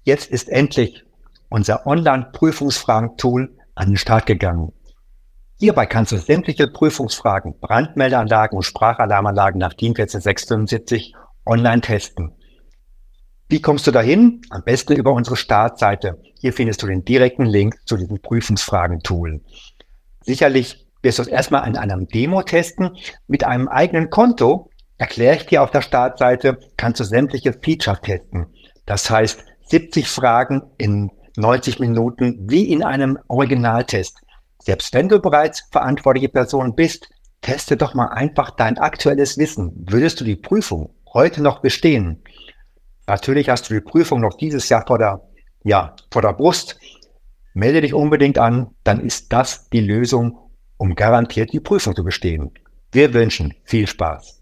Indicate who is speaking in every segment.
Speaker 1: Jetzt ist endlich unser Online-Prüfungsfragen-Tool an den Start gegangen. Hierbei kannst du sämtliche Prüfungsfragen, Brandmeldeanlagen und Sprachalarmanlagen nach DIN 14675 online testen. Wie kommst du dahin? Am besten über unsere Startseite. Hier findest du den direkten Link zu diesem Prüfungsfragen-Tool. Sicherlich wirst du es erstmal in einem Demo testen. Mit einem eigenen Konto, erkläre ich dir auf der Startseite, kannst du sämtliche Features testen. Das heißt, 70 Fragen in 90 Minuten wie in einem Originaltest. Selbst wenn du bereits verantwortliche Person bist, teste doch mal einfach dein aktuelles Wissen. Würdest du die Prüfung heute noch bestehen? Natürlich hast du die Prüfung noch dieses Jahr vor der Brust. Melde dich unbedingt an, dann ist das die Lösung, um garantiert die Prüfung zu bestehen. Wir wünschen viel Spaß.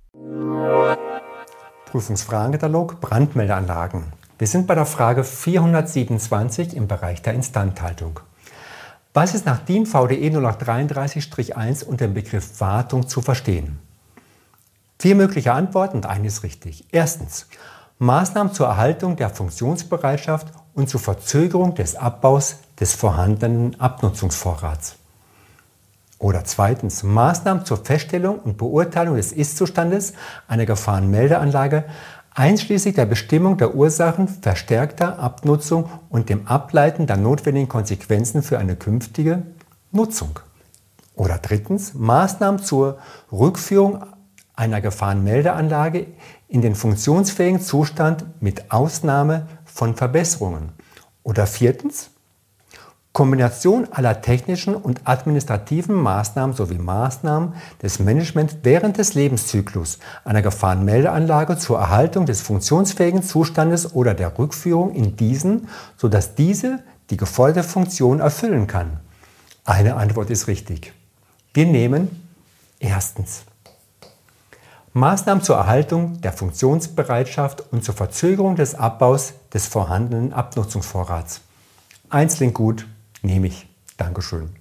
Speaker 2: Prüfungsfragenkatalog Brandmeldeanlagen. Wir sind bei der Frage 427 im Bereich der Instandhaltung. Was ist nach DIN VDE 0833-1 unter dem Begriff Wartung zu verstehen? 4 mögliche Antworten und eine ist richtig. Erstens, Maßnahmen zur Erhaltung der Funktionsbereitschaft und zur Verzögerung des Abbaus des vorhandenen Abnutzungsvorrats. Oder zweitens, Maßnahmen zur Feststellung und Beurteilung des Ist-Zustandes einer Gefahrenmeldeanlage einschließlich der Bestimmung der Ursachen verstärkter Abnutzung und dem Ableiten der notwendigen Konsequenzen für eine künftige Nutzung. Oder drittens, Maßnahmen zur Rückführung einer Gefahrenmeldeanlage in den funktionsfähigen Zustand mit Ausnahme von Verbesserungen. Oder viertens, Kombination aller technischen und administrativen Maßnahmen sowie Maßnahmen des Managements während des Lebenszyklus einer Gefahrenmeldeanlage zur Erhaltung des funktionsfähigen Zustandes oder der Rückführung in diesen, sodass diese die geforderte Funktion erfüllen kann. Eine Antwort ist richtig. Wir nehmen erstens Maßnahmen zur Erhaltung der Funktionsbereitschaft und zur Verzögerung des Abbaus des vorhandenen Abnutzungsvorrats. Eins klingt gut, nehme ich. Dankeschön.